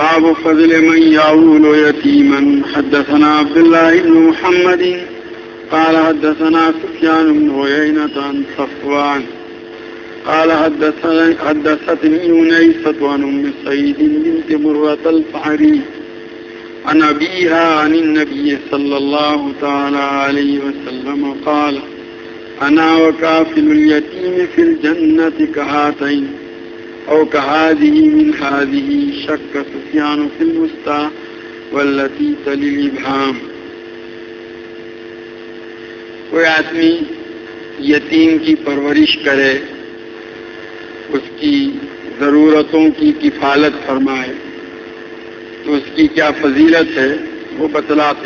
باب فضل من يعول يتيما. حدثنا عبد الله بن محمد قال حدثنا سفيان بن عيينة عن صفوان قال حدثتني أنيسة عن أم سعيد بنت مرة الفحري عن أبيها عن النبي صلى الله تعالى عليه وسلم قال أنا وكافل اليتيم في الجنة كهاتين أو كهذه من هذه. شك سفيان في الوسطى والتي تلي الإبهام. کوئی آدمی یتیم کی پرورش کرے، اس کی ضرورتوں کی کفالت فرمائے تو اس کی کیا فضیلت ہے وہ بتلاتے.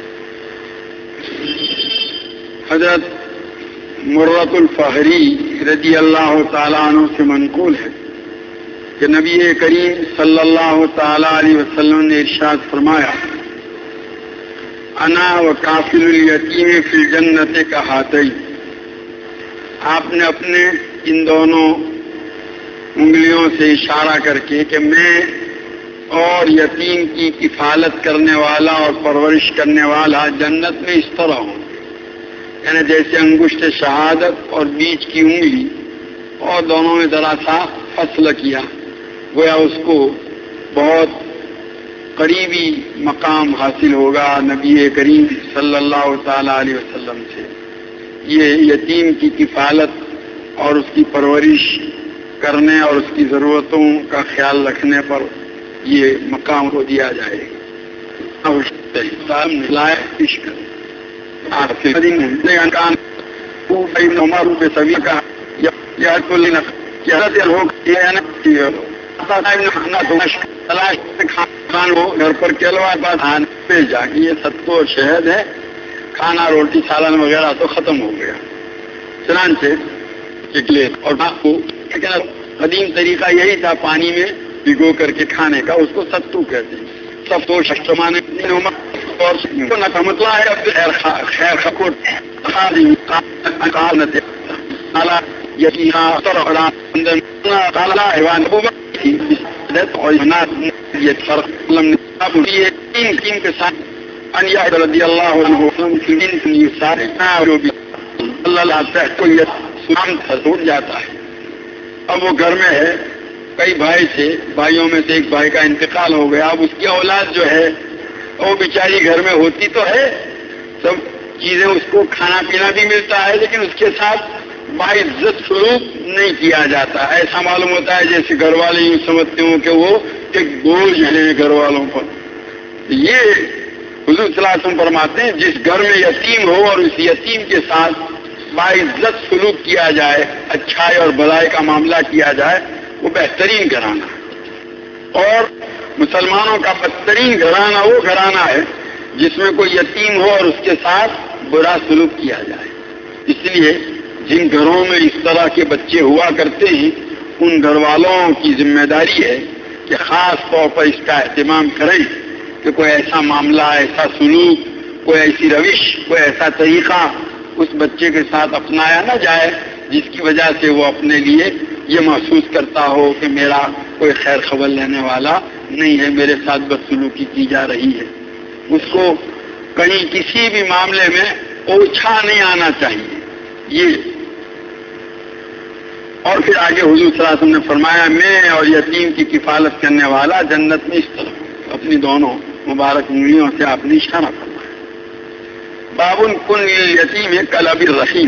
حضرت مرۃ الفہری رضی اللہ تعالیٰ عنہ سے منقول ہے کہ نبی کریم صلی اللہ تعالیٰ علیہ وسلم نے ارشاد فرمایا انا وکافل الیتیم فی الجنت کہاتین. آپ نے اپنے ان دونوں انگلیوں سے اشارہ کر کے کہ میں اور یتیم کی کفالت کرنے والا اور پرورش کرنے والا جنت میں اس طرح ہوں، یعنی جیسے انگشت شہادت اور بیچ کی انگلی اور دونوں میں ذرا سا فصل کیا، گویا اس کو بہت قریبی مقام حاصل ہوگا نبی کریم صلی اللہ تعالیٰ علیہ وسلم سے. یہ یتیم کی کفالت اور اس کی پرورش کرنے اور اس کی ضرورتوں کا خیال رکھنے پر یہ مقام کو دیا جائے گا. سبھی کا گھر پر کیلوا بھیجا کہ یہ ستو شہد ہے، کھانا روٹی سالن وغیرہ تو ختم ہو گیا. چنانچہ چکلے اور قدیم طریقہ یہی تھا پانی میں بھگو کر کے کھانے کا، اس کو ستو کہتے ہیں. ستو شمانے مطلب ہے خیر خکوٹ کے ساتھ رضی اللہ عنہ ٹوٹ جاتا ہے. اب وہ گھر میں ہے، کئی بھائیوں میں سے ایک بھائی کا انتقال ہو گیا. اب اس کی اولاد جو ہے وہ بیچاری گھر میں ہوتی تو ہے، سب چیزیں اس کو کھانا پینا بھی ملتا ہے، لیکن اس کے ساتھ باعزت سلوک نہیں کیا جاتا. ایسا معلوم ہوتا ہے جیسے گھر والے یوں سمجھتے ہوں کہ وہ ایک بوجھ ہے گھر والوں پر. یہ حضور صلی اللہ علیہ وسلم فرماتے ہیں جس گھر میں یتیم ہو اور اس یتیم کے ساتھ باعزت سلوک کیا جائے، اچھائی اور بھلائی کا معاملہ کیا جائے، وہ بہترین گھرانہ ہے. اور مسلمانوں کا بدترین گھرانہ وہ گھرانہ ہے جس میں کوئی یتیم ہو اور اس کے ساتھ برا سلوک کیا جائے. اس لیے جن گھروں میں اس طرح کے بچے ہوا کرتے ہیں ان گھر والوں کی ذمہ داری ہے کہ خاص طور پر اس کا اہتمام کریں کہ کوئی ایسا معاملہ، ایسا سلوک، کوئی ایسی روش، کوئی ایسا طریقہ اس بچے کے ساتھ اپنایا نہ جائے جس کی وجہ سے وہ اپنے لیے یہ محسوس کرتا ہو کہ میرا کوئی خیر خبر لینے والا نہیں ہے، میرے ساتھ بدسلوکی کی جا رہی ہے. اس کو کہیں کسی بھی معاملے میں اوچھا نہیں آنا چاہیے. یہ اور پھر آگے حضور صلی اللہ علیہ وسلم نے فرمایا میں اور یتیم کی کفالت کرنے والا جنت میں اس طرح. اپنی دونوں مبارک انگلیوں سے آپ نے اشارہ فرمایا. بابن کن یتیم کلب الرحیم.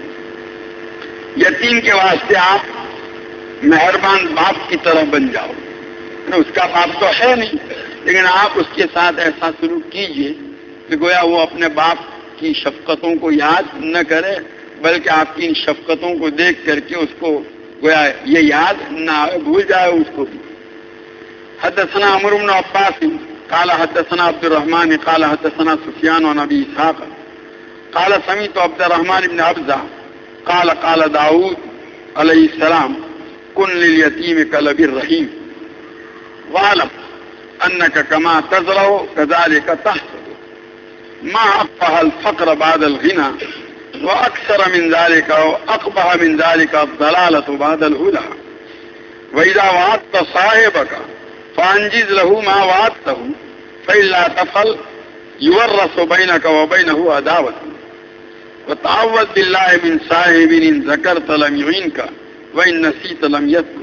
یتیم کے واسطے آپ مہربان باپ کی طرح بن جاؤ. اس کا باپ تو ہے نہیں، لیکن آپ اس کے ساتھ ایسا سلوک کیجئے کہ گویا وہ اپنے باپ کی شفقتوں کو یاد نہ کرے، بلکہ آپ کی ان شفقتوں کو دیکھ کر کے اس کو گویا یہ یاد نہ آئے، بھول جائے اس کو بھی. حدثنا عمرو بن عباس قال حدثنا عبد الرحمن قال حدثنا سفيان عن ابي اسحاق قال سمعت عبد الرحمن بن عبزة قال قال داود علیہ السلام کن لليتيم كلب الرحيم واعلم انك كما تزرع كذلك تحصد ما أقبح الفقر بعد الغنى وأكثر من ذلك وأقبح من ذلك الضلالة بعد الهدى وإذا وعدت صاحبك فانجز لہو ما وعدتہ فإلا تفعل یورث بینک وبینہ عداوۃ وتعوذ باللہ من صاحب ان ذکرت لم یعینک وان نسیت لم یذکر۔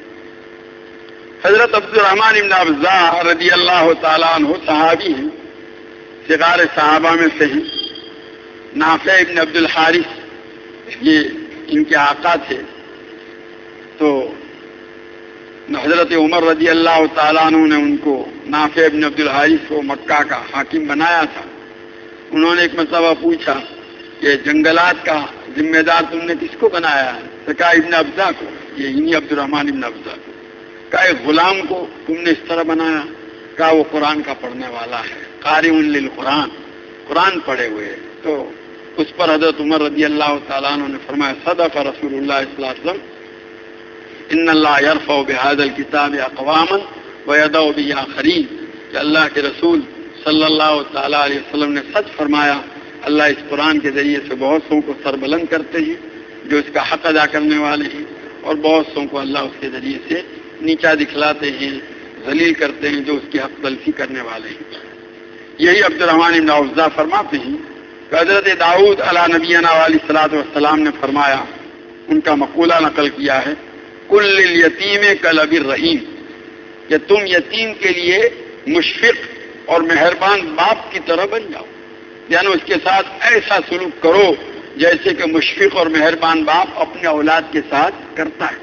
حضرت عبد الرحمن بن ابزہ رضی اللہ تعالیٰ عنہ صحابی ہیں، صغار صحابہ میں سے ہیں۔ نافع بن عبد الحارث یہ ان کے آقا تھے، تو حضرت عمر رضی اللہ تعالیٰ عنہ نے ان کو نافع بن عبد الحارث کو مکہ کا حاکم بنایا تھا۔ انہوں نے ایک مرتبہ پوچھا کہ جنگلات کا ذمہ دار تم نے کس کو بنایا ہے؟ تو کہا ابن ابزہ کو، یہ انہی عبد الرحمن ابن ابزہ کو۔ کہا ایک غلام کو تم نے اس طرح بنایا؟ کہا وہ قرآن کا پڑھنے والا ہے، قارئ للقرآن، قرآن پڑھے ہوئے۔ تو اس پر حضرت عمر رضی اللہ تعالیٰ عنہ نے فرمایا صدق رسول اللہ صلی اللہ علیہ وسلم ان اللہ یرفع بهذا الکتاب اقواما ویضع به آخرین، کہ اللہ کے رسول صلی اللہ تعالیٰ علیہ وسلم نے سچ فرمایا، اللہ اس قرآن کے ذریعے سے بہت سو کو سربلند کرتے ہیں جو اس کا حق ادا کرنے والے ہیں، اور بہت سو کو اللہ اس کے ذریعے سے نیچا دکھلاتے ہیں، ذلیل کرتے ہیں جو اس کی حق تلفی کرنے والے ہیں۔ یہی عبد الرحمن بن ابزہ فرماتے ہیں کہ حضرت داؤد علیہ نبینا علیہ الصلوۃ والسلام نے فرمایا، ان کا مقولہ نقل کیا ہے، کل للیتیم کلب الرحیم، کہ تم یتیم کے لیے مشفق اور مہربان باپ کی طرح بن جاؤ، یعنی اس کے ساتھ ایسا سلوک کرو جیسے کہ مشفق اور مہربان باپ اپنے اولاد کے ساتھ کرتا ہے۔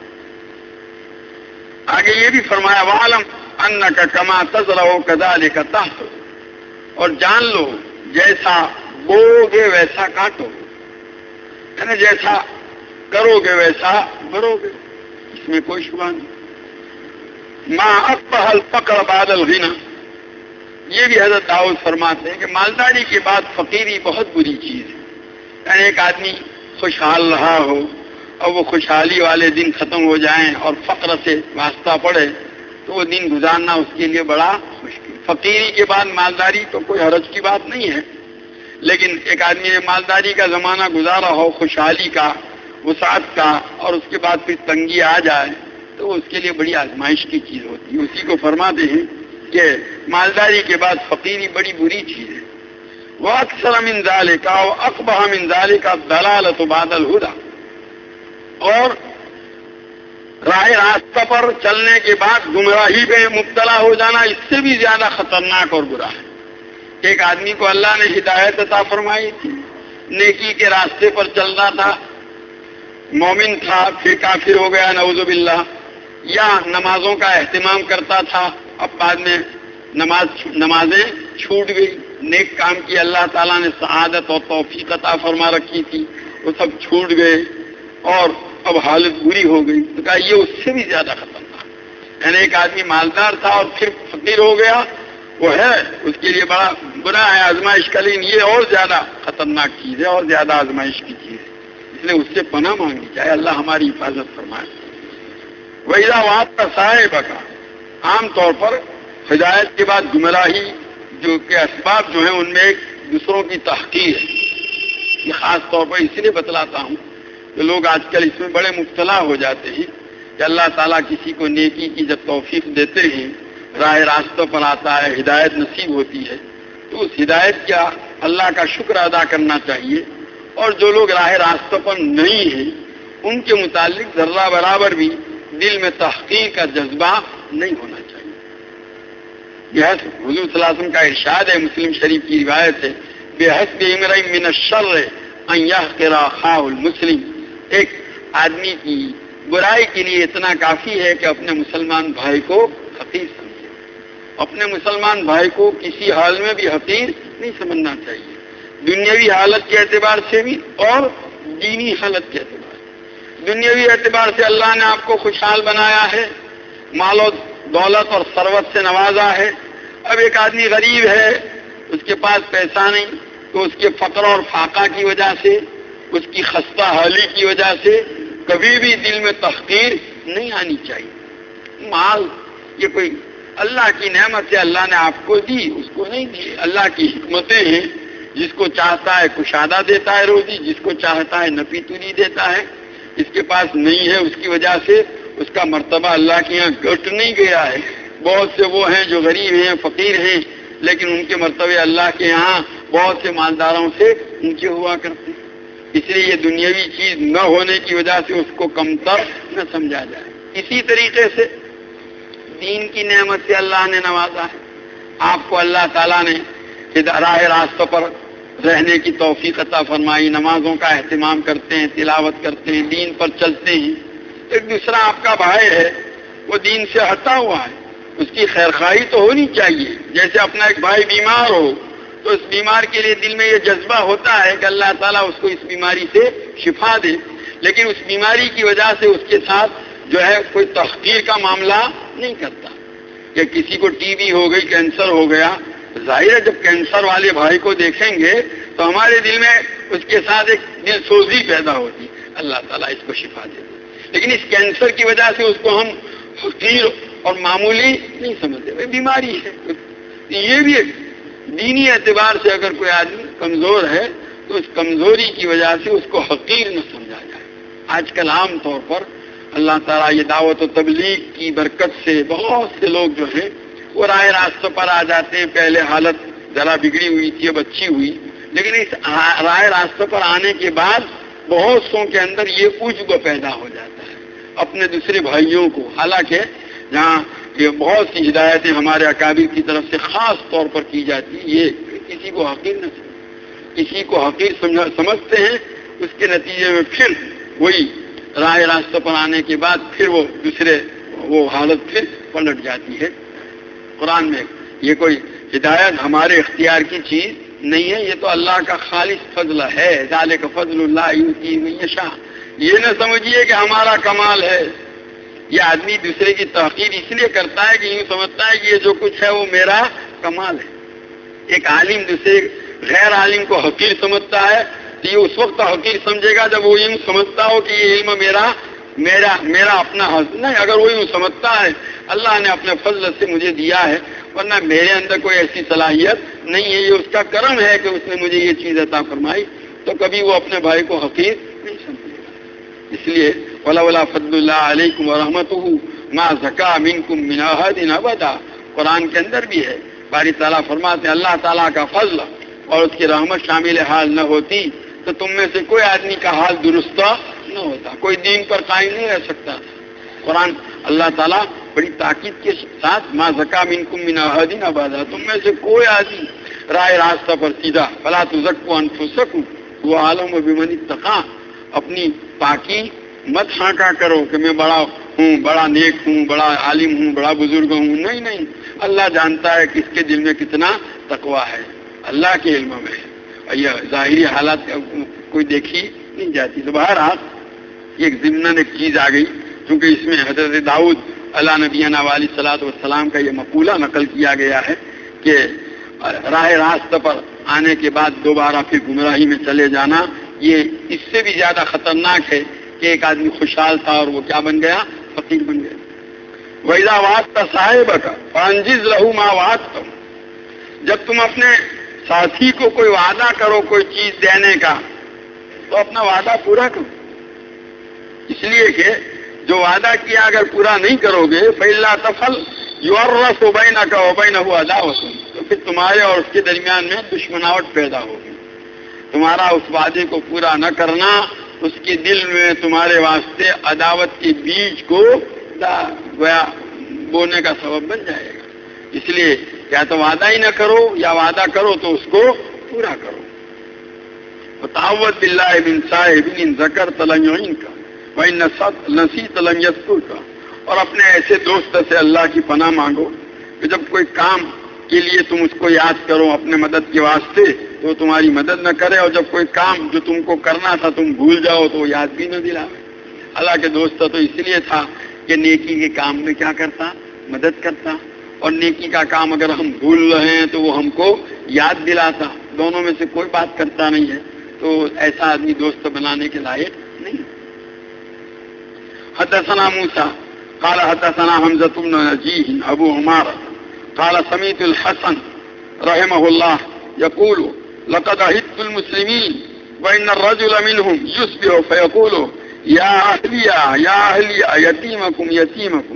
آگے یہ بھی فرمایا وَعَلَمْ أَنَّكَ كَمَا تَزْرَعُ كَذَلِكَ تَحْصُدُ، اور جان لو جیسا بوگے ویسا کاٹو، یعنی جیسا کرو گے ویسا بھرو گے، اس میں کوئی شبہ نہیں۔ ما اقبح الفقر بعد الغنى، یہ بھی حضرت داؤد فرماتے ہیں کہ مالداری کے بعد فقیری بہت بری چیز ہے۔ یعنی ایک آدمی خوشحال رہا ہو اور وہ خوشحالی والے دن ختم ہو جائیں اور فقر سے واسطہ پڑے تو وہ دن گزارنا اس کے لیے بڑا مشکل۔ فقیری کے بعد مالداری تو کوئی حرج کی بات نہیں ہے، لیکن ایک آدمی نے مالداری کا زمانہ گزارا ہو، خوشحالی کا، وسعت کا، اور اس کے بعد پھر تنگی آ جائے تو اس کے لیے بڑی آزمائش کی چیز ہوتی ہے۔ اسی کو فرماتے ہیں کہ مالداری کے بعد فقیری بڑی بری چیز ہے۔ وَأَكْثَرَ مِنْ ذَلِكَ وَأَقْبَحَ مِنْ ذَلِكَ الضَّلَالَةُ بَعْدَ الْهُدَى، اور راہ راستہ پر چلنے کے بعد گمراہی میں مبتلا ہو جانا اس سے بھی زیادہ خطرناک اور برا ہے۔ ایک آدمی کو اللہ نے ہدایت عطا فرمائی تھی، نیکی کے راستے پر چل رہا تھا، مومن تھا پھر کافر ہو گیا نعوذ باللہ، یا نمازوں کا اہتمام کرتا تھا اب بعد میں نمازیں چھوٹ گئی، نیک کام کی اللہ تعالیٰ نے سعادت اور توفیق عطا فرما رکھی تھی، وہ سب چھوٹ گئے اور اب حالت بری ہو گئی۔ تو کہا یہ اس سے بھی زیادہ خطرناک، یعنی ایک آدمی مالدار تھا اور پھر فقیر ہو گیا، وہ ہے اس کے لیے بڑا برا ہے، آزمائش کا، لیکن یہ اور زیادہ خطرناک چیز ہے اور زیادہ آزمائش کی چیز ہے، اس لیے اس سے پناہ مانگنی چاہے، اللہ ہماری حفاظت فرمائے۔ وَإِذَا وَعَدتَّ صَاحِبَكَ، عام طور پر ہدایت کے بعد گمراہی جو کے اسباب جو ہیں ان میں ایک دوسروں کی تحقیر ہے۔ یہ خاص طور پر اس لیے بتلاتا ہوں کہ لوگ آج کل اس میں بڑے مبتلا ہو جاتے ہیں کہ اللہ تعالیٰ کسی کو نیکی کی جب توفیق دیتے ہیں، راہ راستوں پر آتا ہے، ہدایت نصیب ہوتی ہے، تو اس ہدایت کا اللہ کا شکر ادا کرنا چاہیے، اور جو لوگ راہ راستوں پر نہیں ہیں ان کے متعلق ذرہ برابر بھی دل میں تحقیر کا جذبہ نہیں ہونا چاہیے۔ یہ حضور صلی اللہ علیہ وسلم کا ارشاد ہے، مسلم شریف کی روایت ہے، بِحَسْبِ امْرِئٍ مِّنَ الشَّرِّ أَن يَحْقِرَ أَخَاهُ الْمُسْلِمَ، ایک آدمی کی برائی کے لیے اتنا کافی ہے کہ اپنے مسلمان بھائی کو حقیر سمجھے، اپنے مسلمان بھائی کو کسی حال میں بھی حقیر نہیں سمجھنا چاہیے، دنیاوی حالت کے اعتبار سے بھی اور دینی حالت کے اعتبار سے۔ دنیاوی اعتبار سے اللہ نے آپ کو خوشحال بنایا ہے، مال و دولت اور ثروت سے نوازا ہے، اب ایک آدمی غریب ہے، اس کے پاس پیسہ نہیں، تو اس کے فقر اور فاقہ کی وجہ سے، اس کی خستہ حالی کی وجہ سے کبھی بھی دل میں تحقیر نہیں آنی چاہیے۔ مال یہ کوئی اللہ کی نعمت ہے، اللہ نے آپ کو دی، اس کو نہیں دی، اللہ کی حکمتیں ہیں، جس کو چاہتا ہے کشادہ دیتا ہے روزی، جس کو چاہتا ہے نپی تلی دیتا ہے، اس کے پاس نہیں ہے اس کی وجہ سے اس کا مرتبہ اللہ کے یہاں گھٹ نہیں گیا ہے، بہت سے وہ ہیں جو غریب ہیں، فقیر ہیں، لیکن ان کے مرتبے اللہ کے یہاں بہت سے مالداروں سے اونچے ہوا کرتے ہیں۔ اس لیے یہ دنیاوی چیز نہ ہونے کی وجہ سے اس کو کمتر نہ سمجھا جائے۔ اسی طریقے سے دین کی نعمت سے اللہ نے نوازا ہے۔ آپ کو اللہ تعالیٰ نے راہ راستہ پر رہنے کی توفیق عطا فرمائی، نمازوں کا اہتمام کرتے ہیں، تلاوت کرتے ہیں، دین پر چلتے ہیں۔ ایک دوسرا آپ کا بھائی ہے، وہ دین سے ہٹا ہوا ہے، اس کی خیرخواہی تو ہونی چاہیے۔ جیسے اپنا ایک بھائی بیمار ہو تو اس بیمار کے لیے دل میں یہ جذبہ ہوتا ہے کہ اللہ تعالیٰ اس کو اس بیماری سے شفا دے، لیکن اس بیماری کی وجہ سے اس کے ساتھ جو ہے کوئی تحقیر کا معاملہ نہیں کرتا۔ کہ کسی کو ٹی بی ہو گئی، کینسر ہو گیا، ظاہر ہے جب کینسر والے بھائی کو دیکھیں گے تو ہمارے دل میں اس کے ساتھ ایک دل سوزی پیدا ہوتی، اللہ تعالیٰ اس کو شفا دے۔ لیکن اس کینسر کی وجہ سے اس کو ہم حقیر اور معمولی نہیں سمجھتے، وہ بیماری ہے۔ یہ بھی دینی اعتبار سے اگر کوئی آدمی کمزور ہے تو اس کمزوری کی وجہ سے اس کو حقیر نہ سمجھا جائے۔ آج کل عام طور پر اللہ تعالیٰ یہ دعوت و تبلیغ کی برکت سے بہت سے لوگ جو ہیں وہ راہ راستوں پر آ جاتے ہیں۔ پہلے حالت ذرا بگڑی ہوئی تھی، اب اچھی ہوئی، لیکن اس راہ راستوں پر آنے کے بعد بہت سو کے اندر یہ عجب پیدا ہو جاتا ہے اپنے دوسرے بھائیوں کو۔ حالانکہ جہاں یہ بہت سی ہدایتیں ہمارے اکابر کی طرف سے خاص طور پر کی جاتی، یہ کسی کو حقیر نہ کسی کو حقیر سمجھتے ہیں، اس کے نتیجے میں پھر وہی راہ راستوں پر آنے کے بعد پھر وہ دوسرے وہ حالت پھر پلٹ جاتی ہے۔ قرآن میں یہ کوئی ہدایت ہمارے اختیار کی چیز نہیں ہے، یہ تو اللہ کا خالص فضل ہے۔ ذالک فضل اللہ یؤتیہ من یشاء۔ یہ نہ سمجھیے کہ ہمارا کمال ہے۔ یہ آدمی دوسرے کی تحقیر اس لیے کرتا ہے کہ یوں سمجھتا ہے کہ یہ جو کچھ ہے وہ میرا کمال ہے۔ ایک عالم دوسرے غیر عالم کو حقیر سمجھتا ہے تو یہ اس وقت حقیر سمجھے گا جب وہ یوں سمجھتا ہو کہ یہ علم میرا اپنا حاصل نہیں۔ اگر وہ یوں سمجھتا ہے اللہ نے اپنے فضل سے مجھے دیا ہے، ورنہ میرے اندر کوئی ایسی صلاحیت نہیں ہے، یہ اس کا کرم ہے کہ اس نے مجھے یہ چیز عطا فرمائی، تو کبھی وہ اپنے بھائی کو حقیر نہیں سمجھے گا۔ اس لیے وَلَوْلَا فَضْلُ اللَّهِ عَلَيْكُمْ وَرَحْمَتُهُ مَا زَكَىٰ مِنكُم مِّنْ أَحَدٍ أَبَدًا۔ قرآن کے اندر بھی ہے، باری تعالیٰ فرماتے ہیں اللہ تعالیٰ کا فضل اور اس کی رحمت شامل حال نہ ہوتی تو تم میں سے کوئی آدمی کا حال درست نہ ہوتا، کوئی دین پر قائم نہیں رہ سکتا۔ قرآن اللہ تعالیٰ بڑی تاکید کے ساتھ ما زکا منکم من احد ابدا، تم میں سے کوئی آدمی راہ راستہ پر سیدھا، فلا تزکوا انفسکم هو اعلم بمن اتقى، اپنی پاکی مت ہانکا کرو کہ میں بڑا ہوں، بڑا نیک ہوں، بڑا عالم ہوں، بڑا بزرگ ہوں۔ نہیں، اللہ جانتا ہے کہ اس کے دل میں کتنا تقویٰ ہے، اللہ کے علم میں ہے، یہ ظاہری حالات کوئی دیکھی نہیں جاتی۔ تو بہرحال ایک ضمن ایک چیز آ گئی، کیونکہ اس میں حضرت داؤد علیہ نبینا علیہ الصلوۃ والسلام کا یہ مقولہ نقل کیا گیا ہے کہ راہ راست پر آنے کے بعد دوبارہ پھر گمراہی میں چلے جانا یہ اس سے بھی زیادہ خطرناک ہے کہ ایک آدمی خوشحال تھا اور وہ کیا بن گیا؟ فقیر بن گیا۔ وَإِذَا وَعَدتَّ صَاحِبَكَ فَأَنجِزْ لَهُ مَا وَعَدتَّهُ، جب تم اپنے ساتھی کو کوئی وعدہ کرو کوئی چیز دینے کا تو اپنا وعدہ پورا کرو، اس لیے کہ جو وعدہ کیا اگر پورا نہیں کرو گے فَإِلَّا تَفْعَلْ يُعَرَّفُ بَيْنَكَ وَبَيْنَهُ عَدَاوَةٌ، تو پھر تمہارے اور اس کے درمیان میں دشمناوٹ پیدا ہوگی۔ تمہارا اس وعدے کو پورا نہ کرنا اس کے دل میں تمہارے واسطے عداوت کے بیج کو بونے کا سبب بن جائے گا۔ اس لیے یا تو وعدہ ہی نہ کرو یا وعدہ کرو تو اس کو پورا کرو۔ وَتَعَوَّذْ بِاللَّهِ مِن صَاحِبٍ إِن ذَكَرْتَ لَمْ يُعِنْكَ وَإِن نَسِيتَ لَمْ يَذْكُرْكَ، اور اپنے ایسے دوست سے اللہ کی پناہ مانگو کہ جب کوئی کام کے لیے تم اس کو یاد کرو اپنے مدد کے واسطے تو تمہاری مدد نہ کرے، اور جب کوئی کام جو تم کو کرنا تھا تم بھول جاؤ تو وہ یاد بھی نہ دلاوے۔ حالانکہ دوست تو اس لیے تھا کہ نیکی کے کام میں کیا کرتا؟ مدد کرتا، اور نیکی کا کام اگر ہم بھول رہے ہیں تو وہ ہم کو یاد دلاتا۔ دونوں میں سے کوئی بات کرتا نہیں ہے تو ایسا آدمی دوست بنانے کے لائق نہیں۔ حدثنا موسیٰ قال حدثنا حمزة بن نجیح ابو عمارة قال سمعت الحسن رحمه الله يقول لقد عهدت المسلمين وإن الرجل منهم يصبح فيقول يا أهلي يتيمكم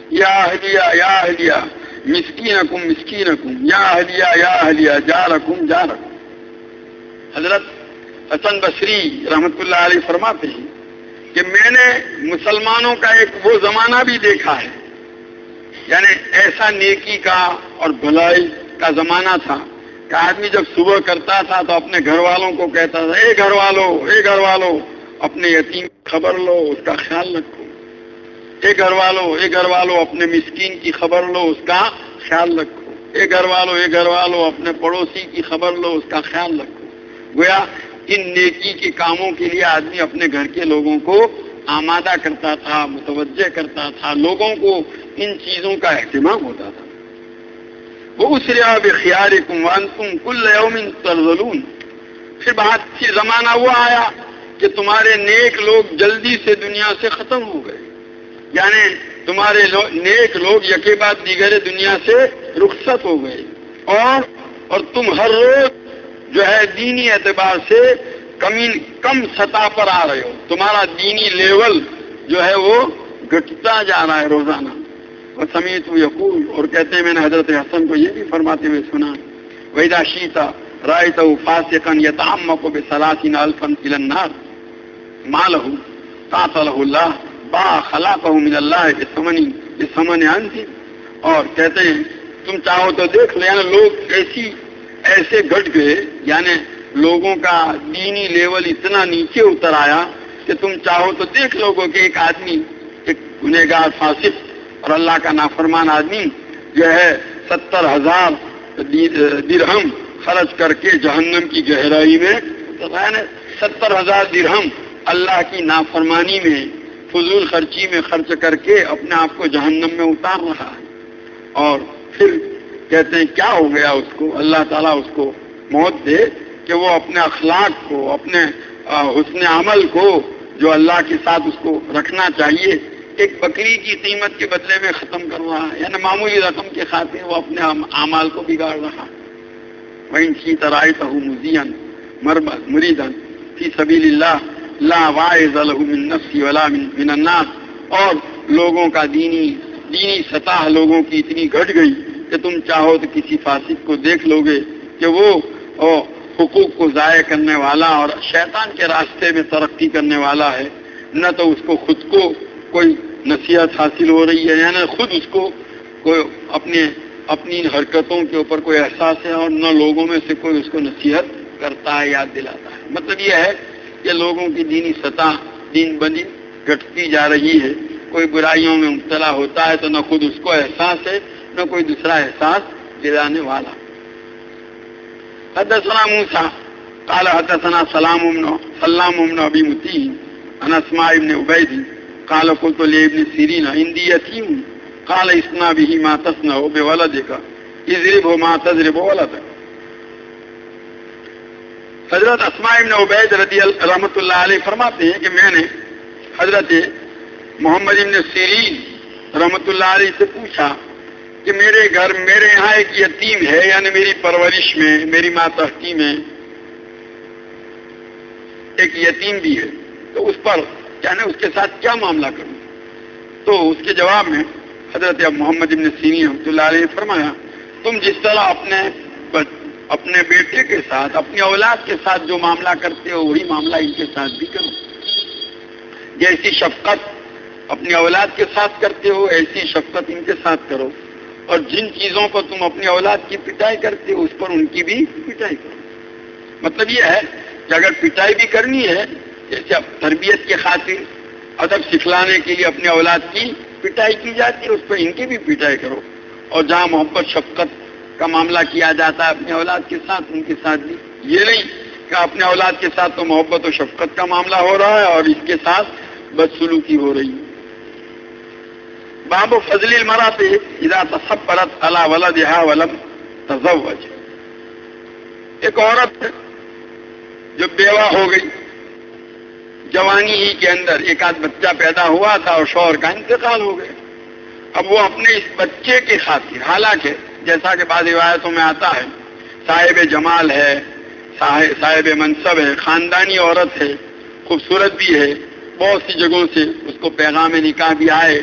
یا اہلیہ یا اہلیہ مسکینکم مسکینکم یا اہلیہ یا اہلیہ جارکم جارکم. حضرت حسن بصری رحمت اللہ علیہ فرماتے ہیں کہ میں نے مسلمانوں کا ایک وہ زمانہ بھی دیکھا ہے، یعنی ایسا نیکی کا اور بھلائی کا زمانہ تھا کہ آدمی جب صبح کرتا تھا تو اپنے گھر والوں کو کہتا تھا، اے گھر والو اپنے یتیم کی خبر لو، اس کا خیال رکھو. اے گھر والو اپنے مسکین کی خبر لو، اس کا خیال رکھو. اے گھر والو اپنے پڑوسی کی خبر لو، اس کا خیال رکھو. گویا ان نیکی کے کاموں کے لیے آدمی اپنے گھر کے لوگوں کو آمادہ کرتا تھا، متوجہ کرتا تھا، لوگوں کو ان چیزوں کا اہتمام ہوتا تھا. وَأُسْرِعَ بِخِيَارِكُمْ وَأَنْتُمْ كُلَّ يَوْمٍ تَرْذَلُونَ. پھر زمانہ وہ آیا کہ تمہارے نیک لوگ جلدی سے دنیا سے ختم ہو گئے، یعنی تمہارے نیک لوگ یکے بعد دیگر دنیا سے رخصت ہو گئے، اور تم ہر روز جو ہے دینی اعتبار سے کم سطح پر آ رہے ہو. تمہارا دینی لیول جو ہے وہ گھٹتا جا رہا ہے روزانہ. وسمیت یقول، اور کہتے ہیں میں نے حضرت حسن کو یہ بھی فرماتے ہوئے سنا، وَإِذَا شِئْتَ رَأَيْتَهُ فَاسِقًا يَتَعَمَّقُ بِثَلَاثِينَ أَلْفًا إِلَى النَّارِ مَا لَهُ قَاتَلَهُ اللَّهُ بَاعَ خَلَاقَهُ مِنَ اللَّهِ بِثَمَنِ عَنْزٍ. اور کہتے ہیں تم چاہو تو دیکھ لو، یعنی لوگ ایسے گھٹ گئے، یعنی لوگوں کا دینی لیول اتنا نیچے اتر آیا کہ تم چاہو تو دیکھ لو کہ ایک آدمی، ایک گنہگار فاسق اور اللہ کا نافرمان آدمی جو ہے 70,000 درہم خرچ کر کے جہنم کی گہرائی میں 70,000 درہم اللہ کی نافرمانی میں، فضول خرچی میں خرچ کر کے اپنے آپ کو جہنم میں اتار رہا ہے. اور پھر کہتے ہیں کیا ہو گیا اس کو، اللہ تعالیٰ اس کو موت دے کہ وہ اپنے اخلاق کو، اپنے حسن عمل کو جو اللہ کے ساتھ اس کو رکھنا چاہیے، ایک بکری کی قیمت کے بدلے میں ختم کر رہا ہے، یعنی معمولی رقم کے خاطر وہ اپنے اعمال کو بگاڑ رہا ہے. وَإِنْ شِئْتَ رَأَيْتَهُ مُزِيًّا مُرِيدًا فِي سَبِيلِ اللَّهِ لَا وَاعِظَ لَهُ مِنْ نَفْسِهِ وَلَا مِنَ النَّاسِ. اور لوگوں کا دینی سطح لوگوں کی اتنی گھٹ گئی کہ تم چاہو تو کسی فاسق کو دیکھ لو گے کہ وہ حقوق کو ضائع کرنے والا اور شیطان کے راستے میں ترقی کرنے والا ہے، نہ تو اس کو خود کو کوئی نصیحت حاصل ہو رہی ہے، یعنی خود اس کو کوئی اپنی حرکتوں کے اوپر کوئی احساس ہے، اور نہ لوگوں میں سے کوئی اس کو نصیحت کرتا ہے، یاد دلاتا ہے. مطلب یہ ہے کہ لوگوں کی دینی سطح دین بنی گھٹتی جا رہی ہے. کوئی برائیوں میں مبتلا ہوتا ہے تو نہ خود اس کو احساس ہے، نہ کوئی دوسرا احساس دلانے والا. حدثنا موسیٰ قال حدثنا سلام بن ابی مطیع عن اسماء بن عبید قال قلت لابن سیرین عندي یتیم قال اصنع به ما تصنع بولدك اضربه ما تضرب ولدك. حضرت اسماء بن عبید رحمۃ اللہ علیہ فرماتے ہیں کہ میں نے حضرت محمد بن سیرین رحمۃ اللہ علیہ سے پوچھا کہ میرے یہاں ایک یتیم ہے، یعنی میری پرورش میں، میری ماتحتی میں ایک یتیم بھی ہے، تو اس پر یعنی اس کے ساتھ کیا معاملہ کروں؟ تو اس کے جواب میں حضرت محمد بن سیرین رحمۃ اللہ علیہ نے فرمایا، تم جس طرح اپنے بیٹے کے ساتھ، اپنی اولاد کے ساتھ جو معاملہ کرتے ہو وہی معاملہ ان کے ساتھ بھی کرو. جیسی شفقت اپنی اولاد کے ساتھ کرتے ہو ایسی شفقت ان کے ساتھ کرو، اور جن چیزوں پر تم اپنی اولاد کی پٹائی کرتے ہو اس پر ان کی بھی پٹائی کرو. مطلب یہ ہے کہ اگر پٹائی بھی کرنی ہے، جیسے تربیت کے خاطر ادب سکھلانے کے لیے اپنی اولاد کی پٹائی کی جاتی ہے، اس پر ان کی بھی پٹائی کرو. اور جہاں محبت شفقت کا معاملہ کیا جاتا ہے اپنی اولاد کے ساتھ، ان کے ساتھ بھی. یہ نہیں کہ اپنے اولاد کے ساتھ تو محبت و شفقت کا معاملہ ہو رہا ہے اور اس کے ساتھ بدسلوکی ہو رہی ہے. باب فضل المرأة اذا تصبرت على ولدها ولم تزوج. ایک عورت جو بیوہ ہو گئی، جوانی ہی کے اندر ایک آدھ بچہ پیدا ہوا تھا اور شوہر کا انتقال ہو گیا، اب وہ اپنے اس بچے کے خاطر، حالانکہ جیسا کہ بعض روایتوں میں آتا ہے صاحب جمال ہے، صاحب منصب ہے، خاندانی عورت ہے، خوبصورت بھی ہے، بہت سی جگہوں سے اس کو پیغام نکاح بھی آئے،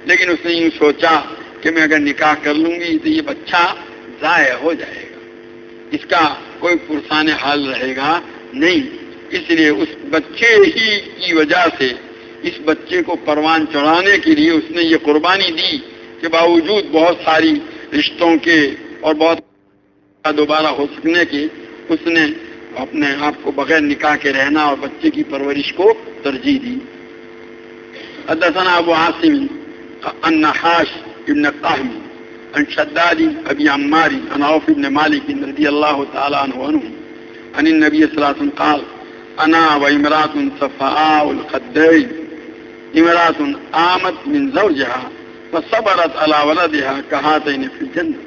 لیکن اس نے یوں سوچا کہ میں اگر نکاح کر لوں گی تو یہ بچہ ضائع ہو جائے گا، اس کا کوئی پرسان حال رہے گا نہیں. اس لیے اس بچے ہی کی وجہ سے اس بچے کو پروان چڑھانے کے لیے اس نے یہ قربانی دی کہ باوجود بہت ساری رشتوں کے اور بہت دوبارہ ہو سکنے کے اس نے اپنے آپ کو بغیر نکاح کے رہنا اور بچے کی پرورش کو ترجیح دی. حدثنا ابو عاصم النحاش ابن قهم عن شداد ابي عمار عن عوف بن مالك رضي الله تعالى عنه عن النبي صلى الله عليه وسلم قال انا وامراه صفاء الخدين امراه آمت من زوجها فصبرت على ولدها كهاتين في الجنة.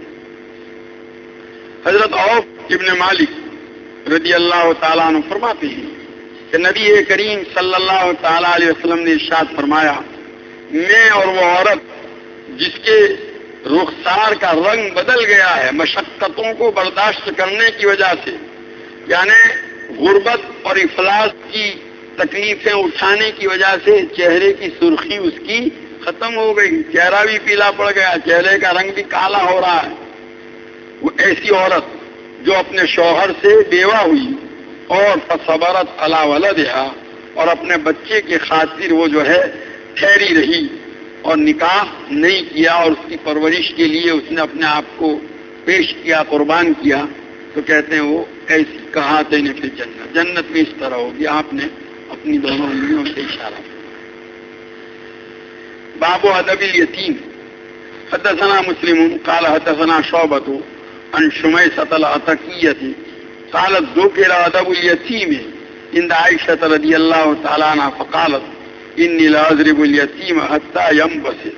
حضرت عوف ابن مالک رضی اللہ تعالیٰ عنہ فرماتے ہیں کہ نبی کریم صلی اللہ تعالیٰ علیہ وسلم نے ارشاد فرمایا، میں اور وہ عورت جس کے رخسار کا رنگ بدل گیا ہے مشقتوں کو برداشت کرنے کی وجہ سے، یعنی غربت اور افلاس کی تکلیفیں اٹھانے کی وجہ سے چہرے کی سرخی اس کی ختم ہو گئی، چہرہ بھی پیلا پڑ گیا، چہرے کا رنگ بھی کالا ہو رہا ہے. وہ ایسی عورت جو اپنے شوہر سے بیوہ ہوئی اور فصبرت علی ولدہا اور اپنے بچے کی خاطر وہ جو ہے ٹھہری رہی اور نکاح نہیں کیا اور اس کی پرورش کے لیے اس نے اپنے آپ کو پیش کیا، قربان کیا، تو کہتے ہیں وہ ایسی کہاتین فی جنت، جنت میں اس طرح ہوگی. آپ نے اپنی دونوں انگلیوں سے اشارہ کیا. باب ادب الیتیم. حدثنا مسلم قال حدثنا شعبة عن شمیسة العتکیة قالت ذکر ادب الیتیم عند عائشة رضی اللہ تعالی عنہ فقالت انی لاضرب الیتیم حتی ینبسط.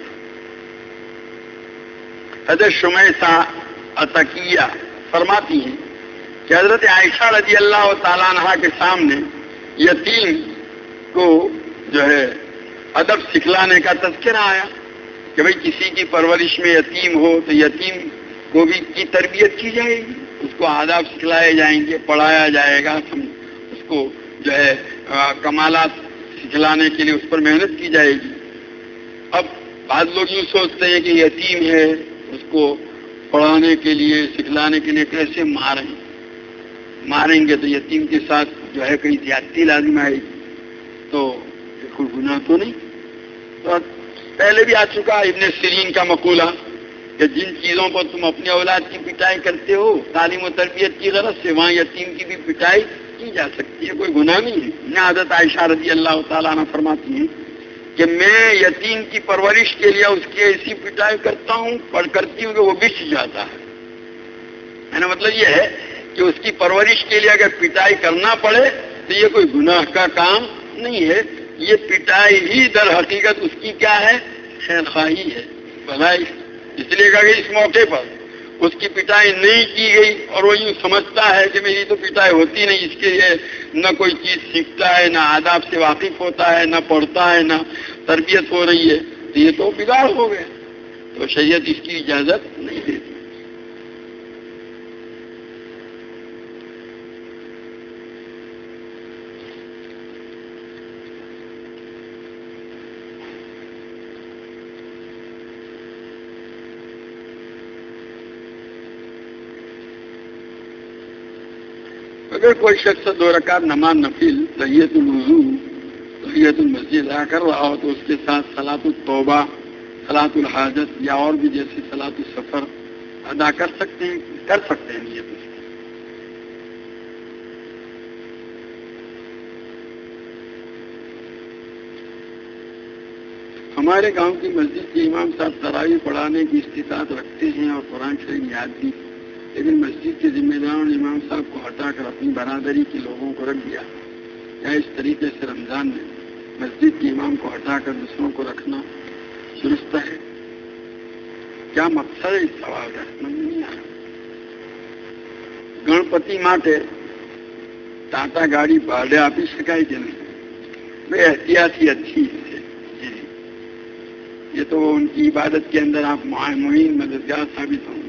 حضرت شمیسہ عتکیہ فرماتی ہیں کہ حضرت عائشہ رضی اللہ تعالی عنہ کے سامنے یتیم کو جو ہے ادب سکھلانے کا تذکرہ آیا کہ بھئی کسی کی پرورش میں یتیم ہو تو یتیم کو بھی کی تربیت کی جائے گی، اس کو آداب سکھلائے جائیں گے، پڑھایا جائے گا، اس کو جو ہے کمالات سکھلانے کے لیے اس پر محنت کی جائے گی. اب بعض لوگ یوں سوچتے ہیں کہ یتیم ہے اس کو پڑھانے کے لیے سکھلانے کے لیے کیسے ماریں گے تو یتیم کے ساتھ جو ہے کہیں زیادتی لازم آئے گی، تو کوئی گناہ تو نہیں. تو پہلے بھی آ چکا ابن سیرین کا مقولہ کہ جن چیزوں پر تم اپنے اولاد کی پٹائی کرتے ہو تعلیم و تربیت کی غرض سے، وہاں یتیم کی بھی پٹائی کی جا سکتی ہے، کوئی گناہ نہیں ہے. حضرت عائشہ رضی اللہ تعالیٰ عنہ فرماتی ہیں کہ میں یتیم کی پرورش کے لیے اس کی ایسی پٹائی کرتا ہوں کرتی ہوں کہ وہ بچ جاتا ہے. میرا مطلب یہ ہے کہ اس کی پرورش کے لیے اگر پٹائی کرنا پڑے تو یہ کوئی گناہ کا کام نہیں ہے. یہ پٹائی ہی در حقیقت اس کی کیا ہے؟ خیر خواہی ہے، بھلائی. اس لیے کہ اس موقع پر اس کی پٹائی نہیں کی گئی اور وہ یوں سمجھتا ہے کہ میری تو پٹائی ہوتی نہیں، اس کے لیے نہ کوئی چیز سیکھتا ہے، نہ آداب سے واقف ہوتا ہے، نہ پڑھتا ہے، نہ تربیت ہو رہی ہے، تو یہ تو بگاڑ ہو گیا. تو شریعت اس کی اجازت نہیں دیتی. اگر کوئی شخص 2 رکعت نماز نفل تحیۃ الوضو تحیۃ المسجد ادا کر رہا ہو تو اس کے ساتھ صلاۃ التوبہ، صلاۃ الحاجت یا اور بھی جیسے صلاۃ السفر ادا کر سکتے ہیں نیت اس کی. ہمارے گاؤں کی مسجد کے امام صاحب تراویح پڑھانے کی استطاعت رکھتے ہیں اور قرآن شریف یاد بھی، لیکن مسجد کے ذمہ داروں نے امام صاحب کو ہٹا کر اپنی برادری کے لوگوں کو رکھ دیا. کیا اس طریقے سے رمضان میں مسجد کے امام کو ہٹا کر دوسروں کو رکھنا درست ہے؟ کیا مقصد ہے اس سوال کا؟ سمجھ نہیں آ رہا. گنپتی ماٹے ٹاٹا گاڑی بھاڑے آپ ہی شکایت کہ نہیں؟ بھائی احتیاط ہی اچھی ہے. جی یہ تو ان کی عبادت کے اندر آپ معین مددگار ثابت ہوں گے.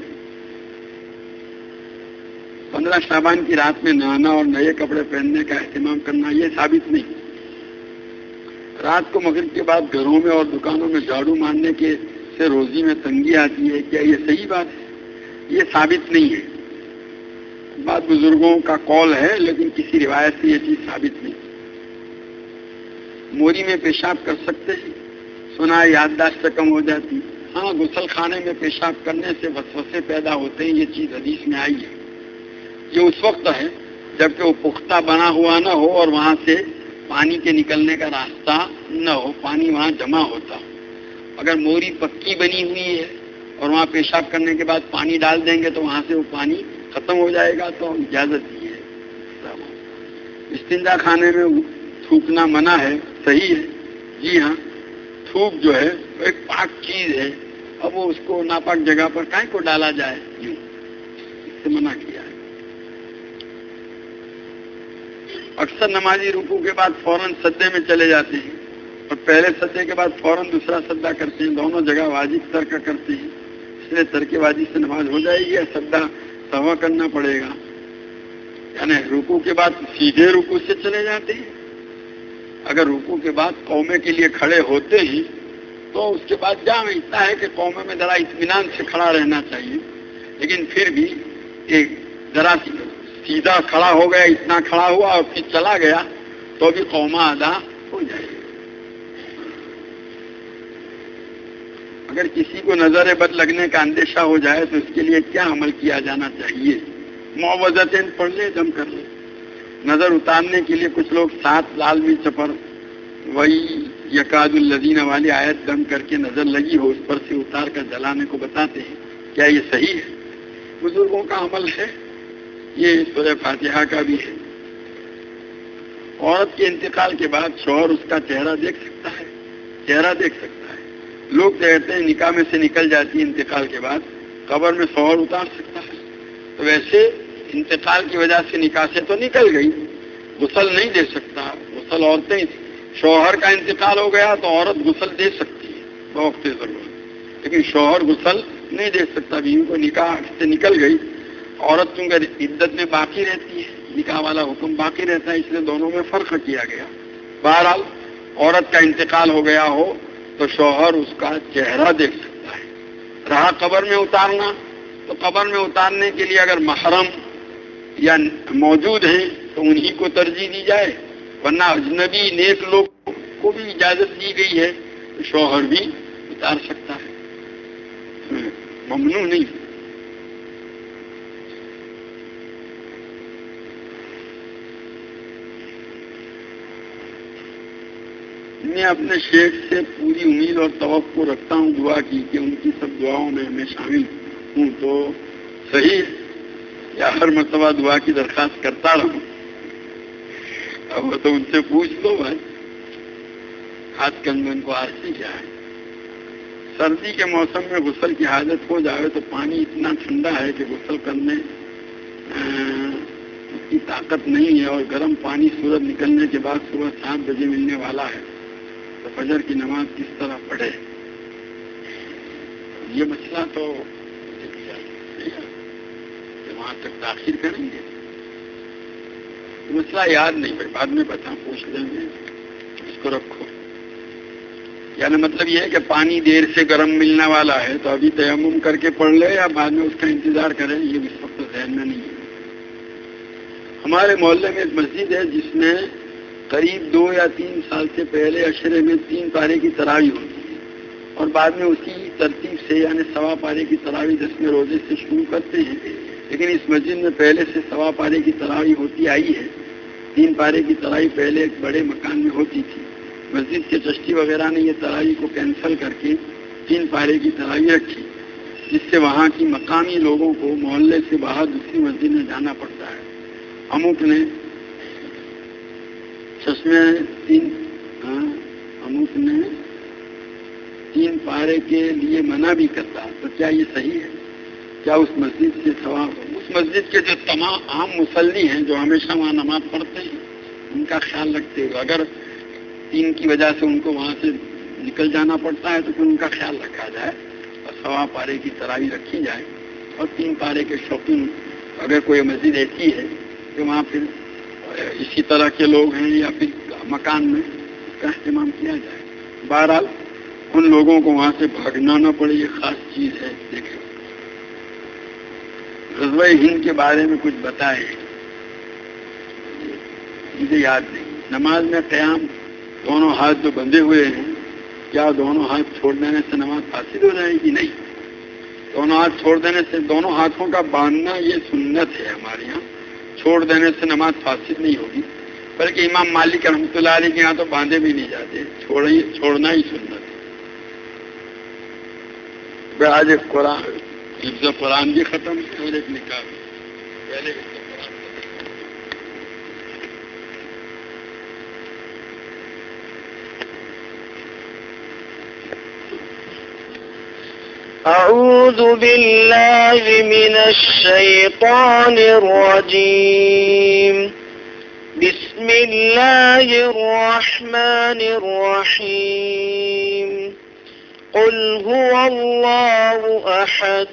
15 شعبان کی رات میں نہانا اور نئے کپڑے پہننے کا اہتمام کرنا یہ ثابت نہیں. رات کو مغرب کے بعد گھروں میں اور دکانوں میں جھاڑو مارنے کے سے روزی میں تنگی آتی ہے، کیا یہ صحیح بات ہے؟ یہ ثابت نہیں ہے. بعض بزرگوں کا قول ہے لیکن کسی روایت سے یہ چیز ثابت نہیں. موری میں پیشاب کر سکتے ہیں؟ سنا ہے یادداشت کم ہو جاتی. ہاں، غسل خانے میں پیشاب کرنے سے وسوسے پیدا ہوتے ہیں، یہ چیز حدیث میں آئی ہے. یہ اس وقت ہے جبکہ وہ پختہ بنا ہوا نہ ہو اور وہاں سے پانی کے نکلنے کا راستہ نہ ہو، پانی وہاں جمع ہوتا ہو. اگر موری پکی بنی ہوئی ہے اور وہاں پیشاب کرنے کے بعد پانی ڈال دیں گے تو وہاں سے وہ پانی ختم ہو جائے گا، تو اجازت دی ہے. استنجا خانے میں تھوکنا منع ہے، صحیح ہے. جی ہاں، تھوک جو ہے وہ ایک پاک چیز ہے، اب وہ اس کو ناپاک جگہ پر کہیں کو ڈالا جائے، یوں اس سے منع کیا ہے. اکثر نمازی رکوع کے بعد فوراً سجدے میں چلے جاتے ہیں اور پہلے سجدے کے بعد فوراً دوسرا سجدہ کرتے ہیں، دونوں جگہ واجب ترک کرتے ہیں. اس لیے ترک واجب سے نماز ہو جائے گی یا سجدہ سہوا کرنا پڑے گا؟ یعنی رکوع کے بعد سیدھے رکوع سے چلے جاتے ہیں. اگر رکوع کے بعد قومے کے لیے کھڑے ہوتے ہی تو اس کے بعد جہاں اتنا ہے کہ قومے میں ذرا اطمینان سے کھڑا رہنا چاہیے، لیکن پھر بھی ایک ذرا سیدھا کھڑا ہو گیا، اتنا کھڑا ہوا اور پھر چلا گیا تو بھی قومہ ادا ہو جائے گا. اگر کسی کو نظر بد لگنے کا اندیشہ ہو جائے تو اس کے لیے کیا عمل کیا جانا چاہیے؟ معوذتین پڑھ لے، دم کر لے. نظر اتارنے کے لیے کچھ لوگ 7 لال مرچ پر وہی یکاد الذین والی آیت دم کر کے نظر لگی ہو اس پر سے اتار کر جلانے کو بتاتے ہیں، کیا یہ صحیح ہے؟ بزرگوں کا عمل ہے، یہ سورہ فاتحہ کا بھی ہے. عورت کے انتقال کے بعد شوہر اس کا چہرہ دیکھ سکتا ہے؟ چہرہ دیکھ سکتا ہے. لوگ کہتے ہیں نکاح میں سے نکل جاتی ہے انتقال کے بعد، قبر میں شوہر اتار سکتا ہے. تو ویسے انتقال کی وجہ سے نکاح سے تو نکل گئی، غسل نہیں دے سکتا. غسل عورتیں، شوہر کا انتقال ہو گیا تو عورت غسل دے سکتی ہے بوقت ضرورت، لیکن شوہر غسل نہیں دے سکتا. بیوی کو نکاح سے نکل گئی، عورت چونکہ عدت میں باقی رہتی ہے، نکاح والا حکم باقی رہتا ہے، اس لیے دونوں میں فرق کیا گیا. بہرحال عورت کا انتقال ہو گیا ہو تو شوہر اس کا چہرہ دیکھ سکتا ہے. رہا قبر میں اتارنا، تو قبر میں اتارنے کے لیے اگر محرم یا موجود ہیں تو انہی کو ترجیح دی جائے، ورنہ اجنبی نیک لوگ کو بھی اجازت دی گئی ہے، تو شوہر بھی اتار سکتا ہے، ممنوع نہیں. میں اپنے شیخ سے پوری امید اور توقع رکھتا ہوں، دعا کی کہ ان کی سب دعاؤں میں شامل ہوں، تو صحیح یا ہر مرتبہ دعا کی درخواست کرتا رہوں؟ اب وہ تو ان سے پوچھ لو بھائی، ہاتھ کے اندر ان کو عارضی کیا ہے. سردی کے موسم میں غسل کی حاجت ہو جائے تو پانی اتنا ٹھنڈا ہے کہ غسل کرنے کی طاقت نہیں ہے، اور گرم پانی سورج نکلنے کے بعد صبح 7 بجے ملنے والا ہے، تو فجر کی نماز کس طرح پڑھے؟ یہ مسئلہ تو وہاں تک تاخیر کریں گے، مسئلہ یاد نہیں بھائی، بعد میں بتا پوچھ لیں گے، اس کو رکھو. یعنی مطلب یہ ہے کہ پانی دیر سے گرم ملنے والا ہے تو ابھی تیمم کر کے پڑھ لے یا بعد میں اس کا انتظار کریں، یہ اس وقت ذہن میں نہیں ہے. ہمارے محلے میں ایک مسجد ہے جس میں قریب 2 یا 3 سال سے پہلے عشرے میں 3 پارے کی تراویح ہوتی ہے، اور بعد میں اسی ترتیب سے یعنی 1.25 پارے کی تراویح 10ویں روزے سے شروع کرتے ہیں. لیکن اس مسجد میں پہلے سے 1.25 پارے کی تراویح ہوتی آئی ہے. 3 پارے کی تراویح پہلے ایک بڑے مکان میں ہوتی تھی. مسجد کے چشتی وغیرہ نے یہ تراویح کو کینسل کر کے 3 پارے کی تراویح رکھی، جس سے وہاں کی مقامی لوگوں کو محلے سے باہر دوسری مسجد میں جانا پڑتا ہے. اموک نے چشمے 3 پارے کے لیے منع بھی کرتا، تو کیا یہ صحیح ہے؟ کیا اس مسجد سے ثواب؟ اس مسجد کے جو تمام عام مصلی ہیں جو ہمیشہ وہاں نماز پڑھتے ہیں ان کا خیال رکھتے ہوئے اگر 3 کی وجہ سے ان کو وہاں سے نکل جانا پڑتا ہے تو پھر ان کا خیال رکھا جائے اور 1.25 پارے کی تراویح رکھی جائے. اور 3 پارے کے شوقین اگر کوئی مسجد ایسی ہے کہ وہاں پھر اسی طرح کے لوگ ہیں یا پھر مکان میں کا اہتمام کیا جائے. بہرحال ان لوگوں کو وہاں سے بھاگنا نہ پڑے، یہ خاص چیز ہے. دیکھیں غزوہ ہند کے بارے میں کچھ بتائے، مجھے یاد نہیں. نماز میں قیام دونوں ہاتھ جو بندھے ہوئے ہیں، کیا دونوں ہاتھ چھوڑ دینے سے نماز فاسد ہو جائے گی؟ نہیں. دونوں ہاتھ چھوڑ دینے سے، دونوں ہاتھوں کا باندھنا یہ سنت ہے ہمارے یہاں. چھوڑ دینے سے نماز فاسد نہیں ہوگی، بلکہ امام مالک رحمۃ اللہ علیہ کے یہاں تو باندھے بھی نہیں جاتے، چھوڑنا ہی سنت ہے. آج ایک قرآن حفظ قرآن بھی ختم ہے اور ایک نکاح بھی. پہلے حفظ قرآن أعوذ بالله من الشيطان الرجيم. بسم الله الرحمن الرحيم. قل هو الله أحد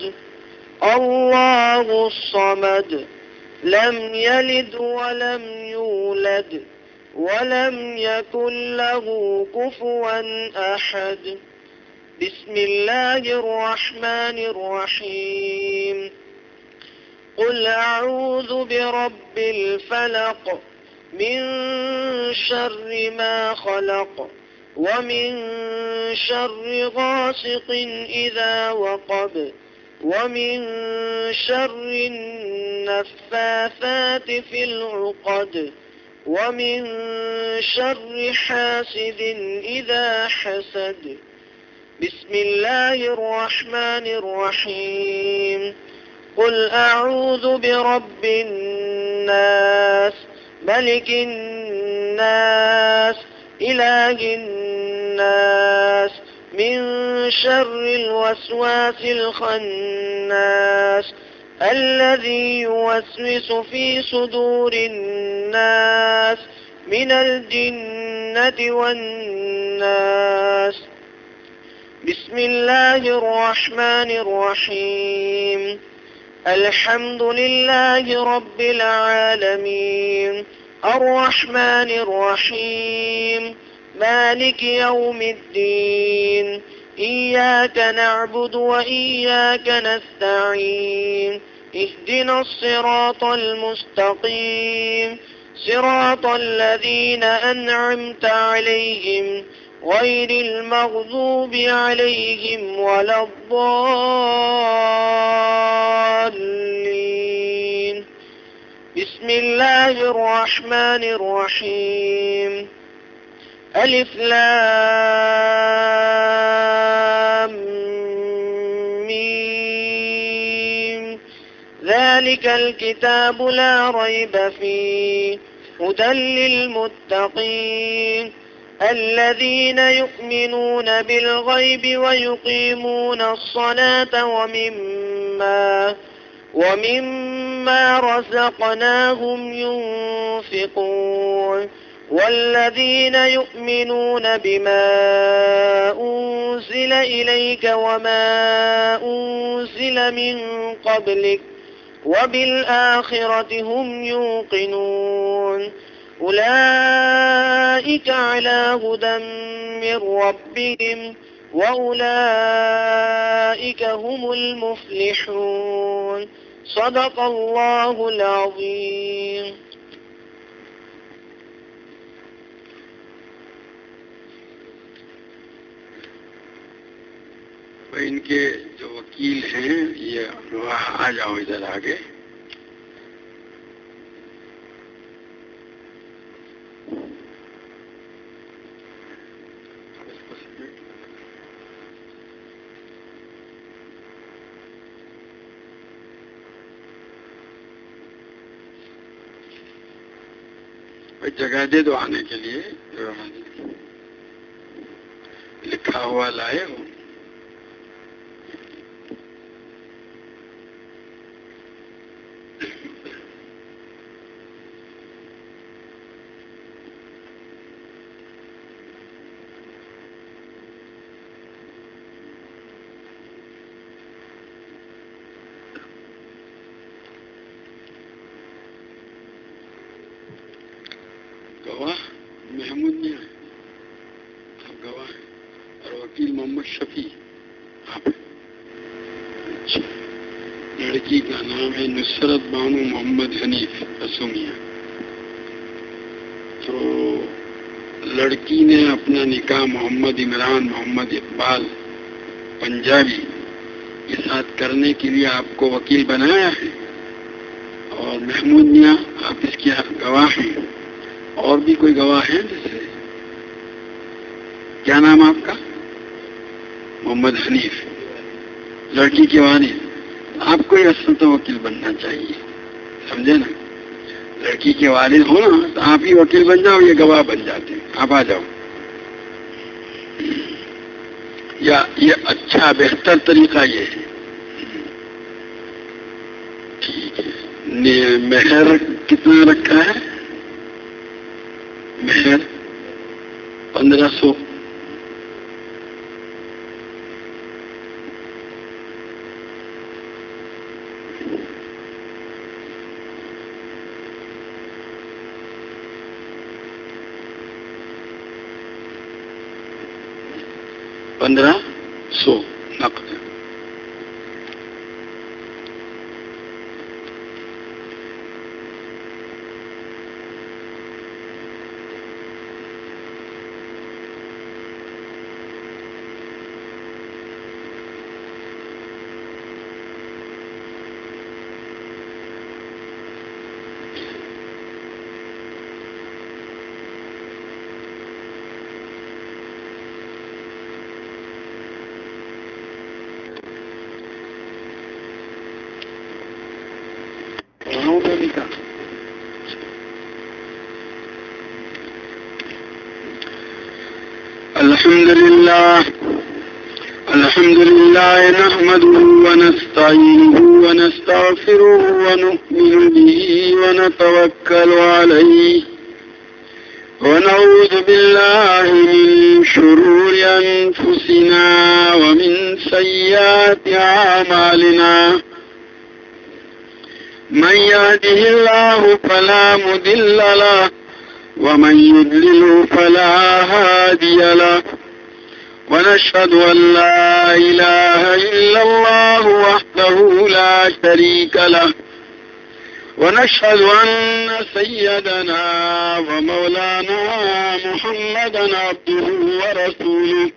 الله الصمد لم يلد ولم يولد ولم يكن له كفوا أحد. بسم الله الرحمن الرحيم. قل أعوذ برب الفلق من شر ما خلق ومن شر غاسق إذا وقب ومن شر النفاثات في العقد ومن شر حاسد إذا حسد. بسم الله الرحمن الرحيم. قل أعوذ برب الناس ملك الناس إله الناس من شر الوسواس الخناس الذي يوسوس في صدور الناس من الجنة والناس. بسم الله الرحمن الرحيم. الحمد لله رب العالمين الرحمن الرحيم مالك يوم الدين إياك نعبد وإياك نستعين اهدنا الصراط المستقيم صراط الذين أنعمت عليهم غير المغضوب عليهم ولا الضالين. بسم الله الرحمن الرحيم. ألف لام ميم ذلك الكتاب لا ريب فيه هدى للمتقين الذين يؤمنون بالغيب ويقيمون الصلاة ومما رزقناهم ينفقون والذين يؤمنون بما أنزل إليك وما أنزل من قبلك وبالآخرة هم يوقنون أولئك على هدى من ربهم وأولئك هم المفلحون. صدق الله العظيم. ان کے جو وکیل ہیں یہ آ جاؤ ادھر آگے. جگہ دے دو آنے کے لیے. لکھا ہوا لائے ہو. محمود نے محمد شفیع آپ اچھا، لڑکی کا نام ہے نصرت بانو محمد حنیف رسومیہ. تو لڑکی نے اپنا نکاح محمد عمران محمد اقبال پنجابی کے ساتھ کرنے کے لیے آپ کو وکیل بنایا ہے، اور محمود میاں آپ اس کے گواہ ہیں. اور بھی کوئی گواہ ہیں؟ جیسے کیا نام آپ کا؟ محمد حنیف، لڑکی کے والد. آپ کو اصل تو وکیل بننا چاہیے، سمجھے نا؟ لڑکی کے والد ہو نا تو آپ ہی وکیل بن جاؤ، یہ گواہ بن جاتے ہیں. آپ آ جاؤ. یا یہ اچھا بہتر طریقہ یہ ہے. ٹھیک ہے. مہر کتنا رکھا ہے؟ مہر 1500. نقد. الحمد لله نحمده ونستعينه ونستغفره ونؤمن به ونتوكل عليه ونعوذ بالله من شرور أنفسنا ومن سيئات أعمالنا. من يهده الله فلا مضل له ومن يضلل فلا هادي له. ونشهد أن لا إله إلا الله وحده لا شريك له. ونشهد أن سيدنا ومولانا محمدا عبده ورسوله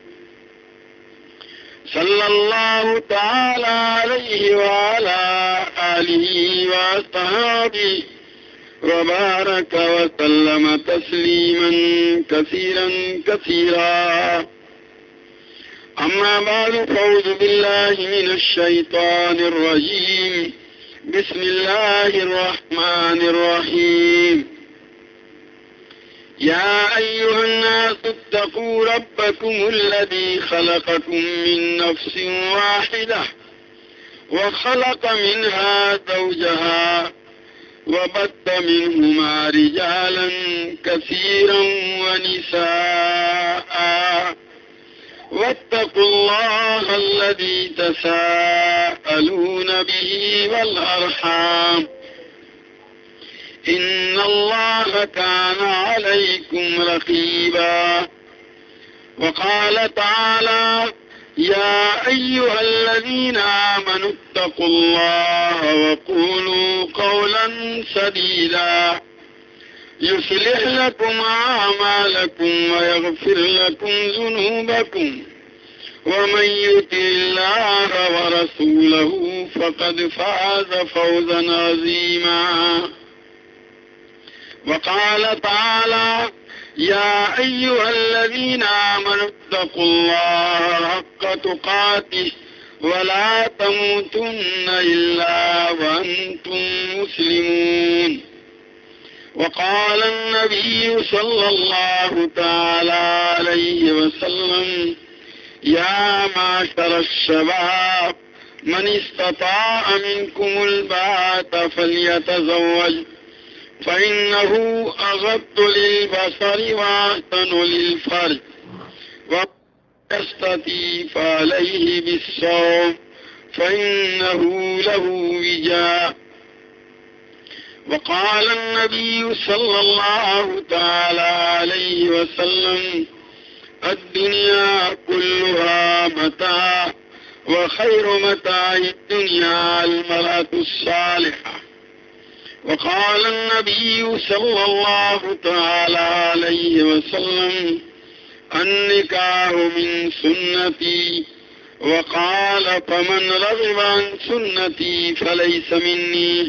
صلى الله تعالى عليه وعلى آله وأصحابه وبارك وسلم تسليما كثيرا كثيرا. أما بعد فأعوذ بالله من الشيطان الرجيم. بسم الله الرحمن الرحيم. يا أيها الناس اتقوا ربكم الذي خلقكم من نفس واحدة وخلق منها زوجها وبث منهما رجالا كثيرا ونساء واتقوا الله الذي تساءلون به والأرحام إن الله كان عليكم رقيبا. وقال تعالى يا أيها الذين آمنوا اتقوا الله وقولوا قولا سديدا يصلح لكم أعمالكم ويغفر لكم ذنوبكم ومن يطع الله ورسوله فقد فاز فوزا عظيما. وقال تعالى يا أيها الذين آمنوا اتقوا الله حق تقاته ولا تموتن إلا وأنتم مسلمون. وقال النبي صلى الله تعالى عليه وسلم يا معشر الشباب من استطاع منكم الباءة فليتزوج فإنه أغض للبصر وأحسن للفرج ومن يستطيع فعليه بالصوم فإنه له وجاء. وقال النبي صلى الله تعالى عليه وسلم الدنيا كلها متاع وخير متاع الدنيا المرأة الصالحة. وقال النبي صلى الله تعالى عليه وسلم النكاح من سنتي وقال فمن رغب عن سنتي فليس مني.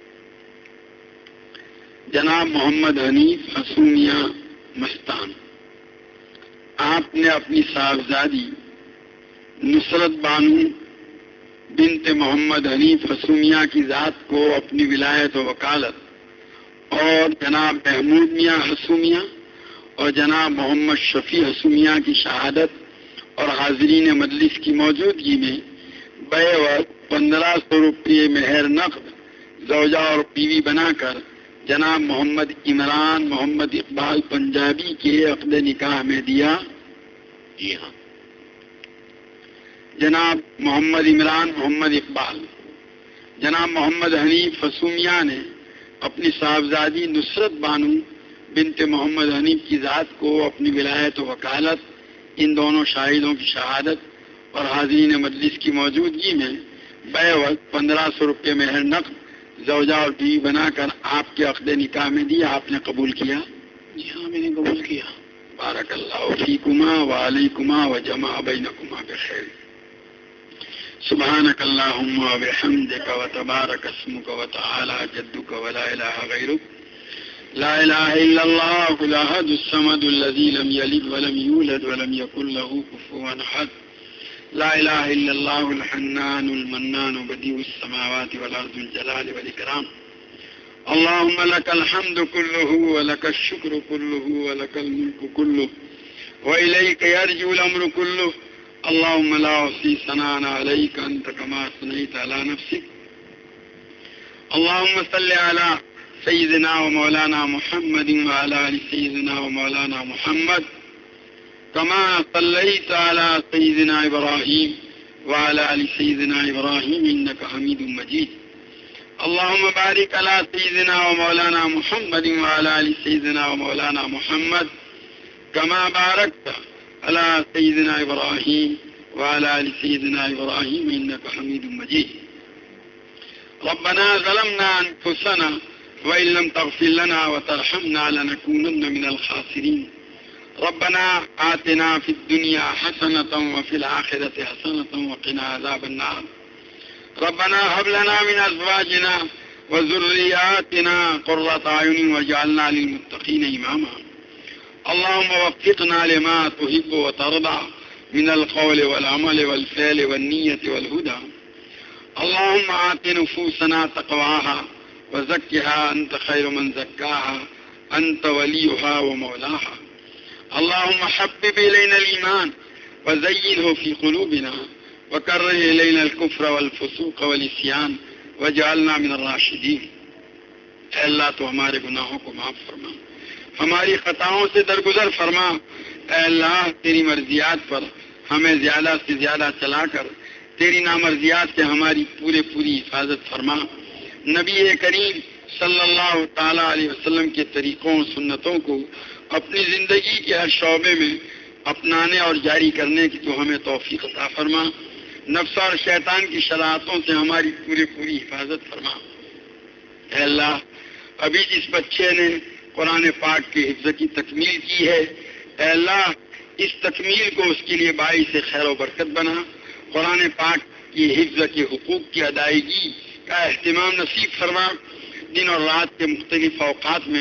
جناب محمد حنیف حسومیہ مستان، آپ نے اپنی صاحبزادی نصرت بانو بنت محمد حنیف حسومیہ کی ذات کو اپنی ولایت و وکالت اور جناب محمود میاں حسومیہ اور جناب محمد شفیع حسومیہ کی شہادت اور حاضرین مجلس کی موجودگی میں بے وقت 1500 روپئے مہر نقد زوجہ اور بیوی بنا کر جناب محمد عمران محمد اقبال پنجابی کے عقد نکاح میں دیا. جی ہاں، جناب محمد عمران محمد اقبال جناب محمد حنیف حسومیہ نے اپنی صاحبزادی نصرت بانو بنت محمد حنیف کی ذات کو اپنی ولایت و وکالت، ان دونوں شاہدوں کی شہادت اور حاضرین مجلس کی موجودگی میں بے وقت 1500 روپئے مہر نقد زوجہ اور بیوی بنا کر آپ کے عقد نکاح میں دیا. آپ نے قبول کیا؟ جی ہاں، میں نے قبول کیا. بارک اللہ فیکما وعلیکما وجمع بینکما بخیر. سبحانک اللہم وبحمدک وتبارک اسمک وتعالی جدک ولا الہ غیرک لا الہ الا اللہ الاحد الصمد الذی لم یلد ولم یولد ولم یکن له کفوا احد. لا الہ الا اللہ الحنان المنان بدیع السماوات والارض الجلال والاکرام. اللہم لک الحمد کلہ ولک الشکر کلہ ولک الملک کلہ والیک یرجع الامر کلہ. اللہم لا احصی ثناء علیک انت کما اثنیت علی نفسک. اللہم صل علی سیدنا و مولانا محمد وعلی آل سیدنا و مولانا محمد كما صليت على سيدنا إبراهيم وعلى آل سيدنا إبراهيم إنك حميد مجيد. اللهم بارك على سيدنا ومولانا محمد وعلى آل سيدنا ومولانا محمد كما باركت على سيدنا إبراهيم وعلى آل سيدنا إبراهيم إنك حميد مجيد. ربنا ظلمنا أنفسنا وإن لم تغفر لنا وترحمنا لنكونن من الخاسرين. ربنا آتنا في الدنيا حسنة وفي الآخرة حسنة وقنا عذاب النار. ربنا هب لنا من أزواجنا وذرياتنا قرة أعين واجعلنا للمتقين إماما. اللهم وفقنا لما تحب وترضى من القول والعمل والفعل والنية والهدى. اللهم آت نفوسنا تقواها وزكها أنت خير من زكاها أنت وليها ومولاها. اللهم حبب إلينا الإيمان وزينه في قلوبنا وكره إلينا الكفر والفسوق والعصيان واجعلنا من الراشدين. اے اللہ تو ہمارے گناہوں کو معاف فرما، ہماری خطاؤں سے درگزر فرما. اے اللہ تیری مرضیات پر ہمیں زیادہ سے زیادہ چلا کر تیری نامرضیات سے ہماری پوری حفاظت فرما. نبی کریم صلی اللہ تعالی علیہ وسلم کے طریقوں اور سنتوں کو اپنی زندگی کے ہر شعبے میں اپنانے اور جاری کرنے کی تو ہمیں توفیق عطا فرما. نفس اور شیطان کی شرارتوں سے ہماری پوری حفاظت فرما. اے اللہ ابھی جس بچے نے قرآن پاک کے حفظ کی تکمیل کی ہے، اے اللہ اس تکمیل کو اس کے لیے باعث خیر و برکت بنا. قرآن پاک کی حفظ کے حقوق کی ادائیگی کا اہتمام نصیب فرما. دن اور رات کے مختلف اوقات میں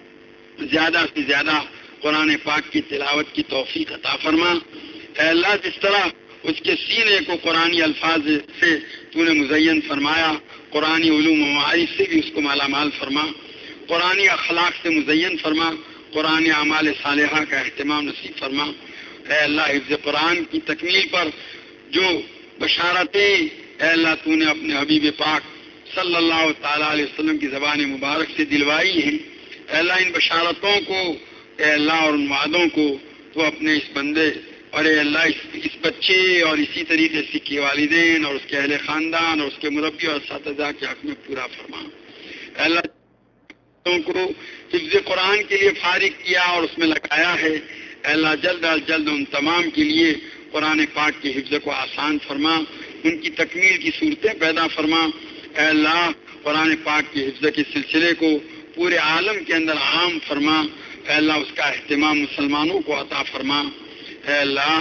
زیادہ سے زیادہ قرآن پاک کی تلاوت کی توفیق عطا فرما. اے اللہ جس طرح اس کے سینے کو قرآنی الفاظ سے تو نے مزین فرمایا، قرآنی علوم و معارف سے بھی اس کو مالا مال فرما. قرآنی اخلاق سے مزین فرما. قرآن اعمال صالحہ کا اہتمام نصیب فرما. اے اللہ حفظ قرآن کی تکمیل پر جو بشارتیں اے اللہ تو نے اپنے حبیب پاک صلی اللہ تعالیٰ علیہ وسلم کی زبان مبارک سے دلوائی ہیں، اے اللہ ان بشارتوں کو اے اللہ اور ان وعدوں کو تو اپنے اس بندے اور اے اللہ اس بچے اور اسی طریقے سے کے والدین اور اس کے اہل خاندان اور اس کے مربی اور اساتذہ کے حق میں پورا فرما. اے اللہ کو حفظ قرآن کے لیے فارغ کیا اور اس میں لگایا ہے، اے اللہ جلد از جلد ان تمام کے لیے قرآن پاک کے حفظ کو آسان فرما، ان کی تکمیل کی صورتیں پیدا فرما۔ اے اللہ قرآن پاک کے حفظ کے سلسلے کو پورے عالم کے اندر عام فرما۔ اے اللہ اس کا اہتمام مسلمانوں کو عطا فرما۔ اے اللہ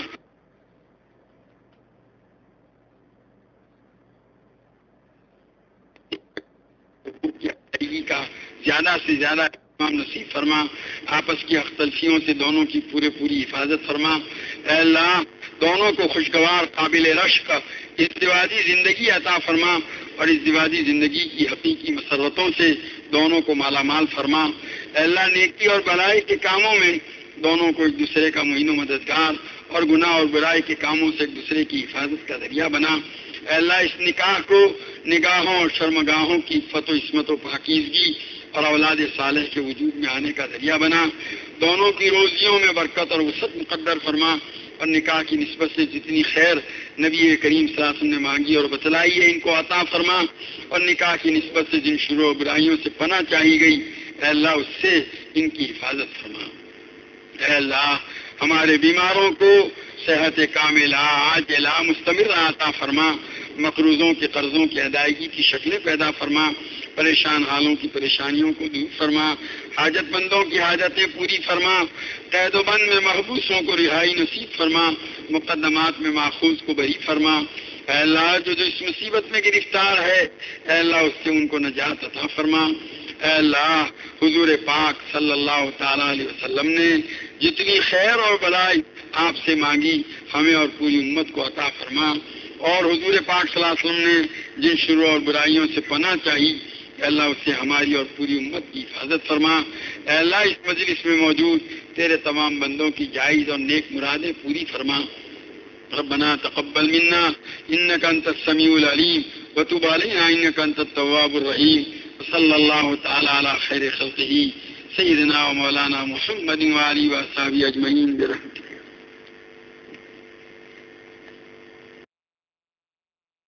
کا زیادہ سے زیادہ اہتمام نصیب فرما، آپس کی اختلافیوں سے دونوں کی پوری حفاظت فرما۔ اے اللہ دونوں کو خوشگوار قابل رشک ازدواجی زندگی عطا فرما، اور ازدواجی زندگی کی حقیقی مسرتوں سے دونوں کو مالا مال فرما۔ اے اللہ نیکی اور بھلائی کے کاموں میں دونوں کو ایک دوسرے کا معین و مددگار، اور گناہ اور برائی کے کاموں سے ایک دوسرے کی حفاظت کا ذریعہ بنا۔ اے اللہ اس نکاح کو نگاہوں اور شرمگاہوں کی عفت و عصمت و پاکیزگی اور اولاد صالح کے وجود میں آنے کا ذریعہ بنا۔ دونوں کی روزیوں میں برکت اور وسعت مقدر فرما، اور نکاح کی نسبت سے جتنی خیر نبی کریم صلی اللہ علیہ وسلم نے مانگی اور بتلائی ہے ان کو عطا فرما، اور نکاح کی نسبت سے جن شرور و برائیوں سے پناہ چاہی گئی اے اللہ اس سے ان کی حفاظت فرما۔ اے اللہ ہمارے بیماروں کو صحت کاملہ عاجلہ مستمرہ عطا فرما، مقروضوں کے قرضوں کی ادائیگی کی شکلیں پیدا فرما، پریشان حالوں کی پریشانیوں کو دور فرما، حاجت مندوں کی حاجتیں پوری فرما، قید و بند میں محبوسوں کو رہائی نصیب فرما، مقدمات میں ماخوذ کو بری فرما۔ اے اللہ جو اس مصیبت میں گرفتار ہے اے اللہ اس سے ان کو نجات عطا فرما۔ اے اللہ حضور پاک صلی اللہ تعالی علیہ وسلم نے جتنی خیر اور بلائی آپ سے مانگی ہمیں اور پوری امت کو عطا فرما، اور حضور پاک صلی اللہ علیہ وسلم نے جن شرور اور برائیوں سے پناہ چاہی اے اللہ اس سے ہماری اور پوری امت کی حفاظت فرما۔ اے اللہ اس مجلس میں موجود تیرے تمام بندوں کی جائز اور نیک مرادیں پوری فرما۔ ربنا تقبل منا انك انت السميع العليم وتب علينا انك انت التواب الرحيم، صلی اللہ تعالی علی خیر خلقہ سیدنا و مولانا محمد وآلہ وصحبہ اجمعین برحمتہ۔